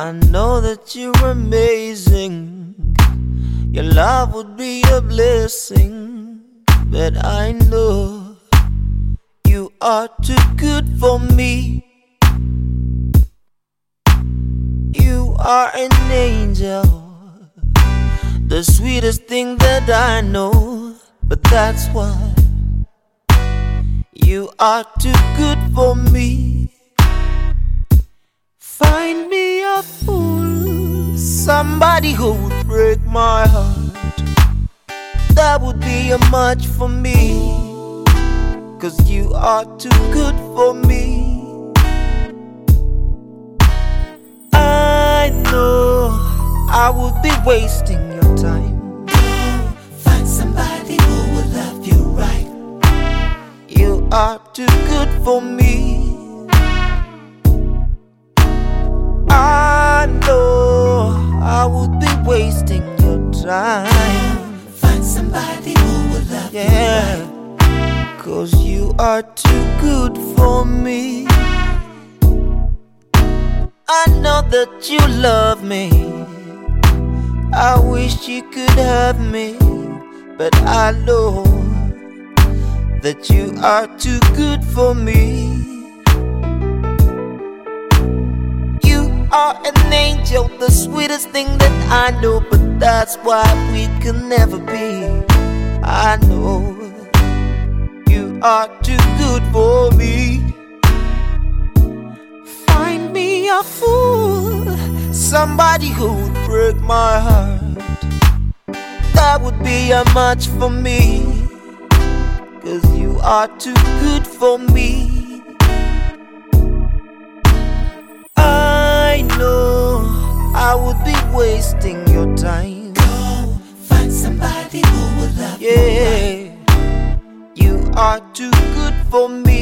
I know that you're amazing. Your love would be a blessing, but I know you are too good for me. You are an angel, the sweetest thing that I know. But that's why you are too good for me. Find me a fool, somebody who would break my heart. That would be a much for me, 'cause you are too good for me. I know I would be wasting your time. Find somebody who will love you right. You are too good for me. I know I would be wasting your time. Find somebody who will love you right. 'Cause you are too good for me. I know that you love me. I wish you could have me, but I know that you are too good for me. You are an angel, the sweetest thing that I know, but that's why we can never be. I know you are too good for me. Find me a fool, somebody who would break my heart. That would be a much for me, 'cause you are too good for me. I know I would be wasting your time. Go find somebody who will love you right. You are too good for me.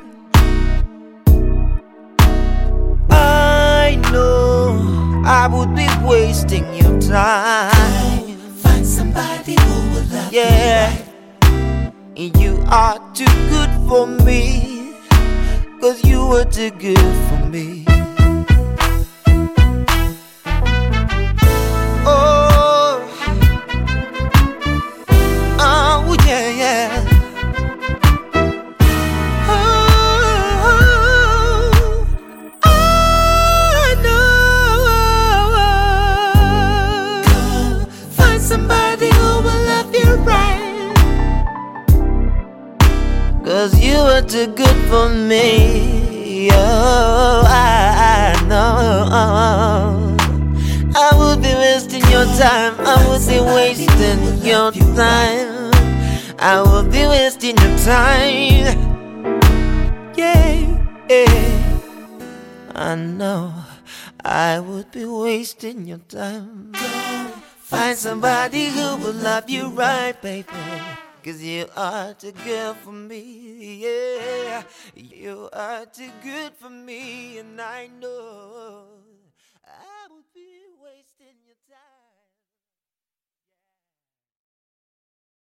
I know I would be wasting your time. Find somebody who will love you right. You are too good for me, 'cause you were too good for me. Oh, oh yeah, yeah. Somebody who will love you right. 'Cause you are too good for me. Oh, I know I would be wasting your time. I would be wasting your time. I would be wasting your time. Yeah, yeah. I know I would be wasting your time. Find somebody who will love you right, baby. 'Cause you are too good for me, yeah. You are too good for me, and I know I would